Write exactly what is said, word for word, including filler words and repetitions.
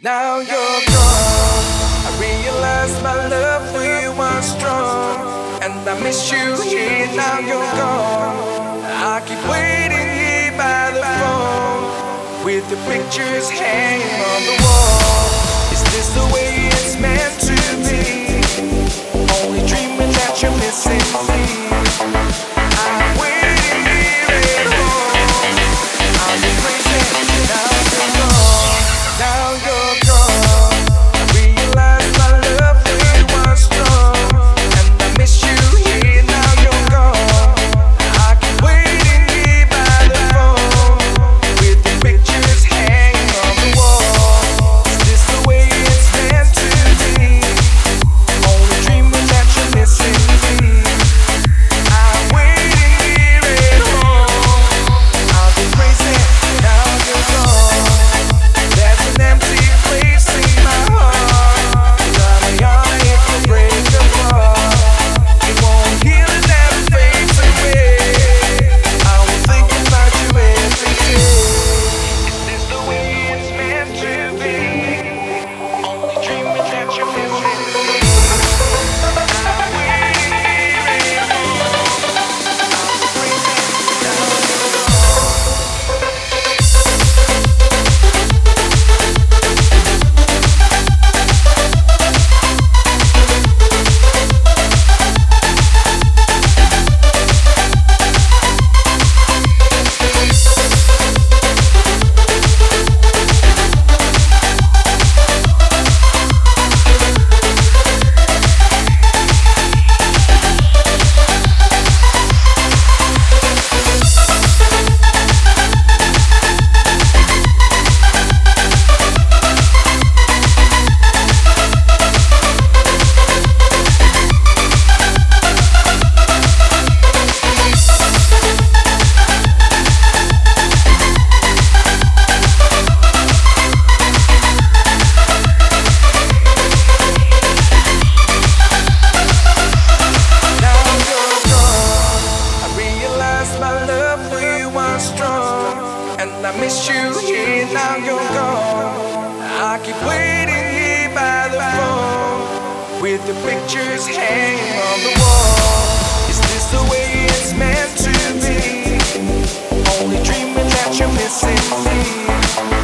Now you're gone. I realize my love for you was strong, and I miss you here. Now you're gone. I keep waiting here by the phone with the pictures hanging on the wall. Is this the way it's meant to be? Only dreaming that you're missing me. I'm waiting here at home. I'll be crazy. Now you're gone. Now you're gone. I realize my love for you was strong, and I miss you here. Now you're gone. I keep waiting here by the phone with the pictures hanging on the wall. Is this the way it's meant to be? Only dreaming that you're missing me. I'm waiting here at home. I'll be crazy. Now you're gone. There's an empty place in my heart. I'm young, it will break apart. It won't heal and never fades away. I was thinking about you every day. Is this the way it's meant to be? Only dreaming that you're missing me. I'm waiting here at home. I'll be crazy. Now you're gone. Now you're gone. I realize my love for you was strong, and I miss you here. Now you're gone. I keep waiting here by the phone with the pictures hanging on the wall. Is this the way it's meant to be? Only dreaming that you're missing me.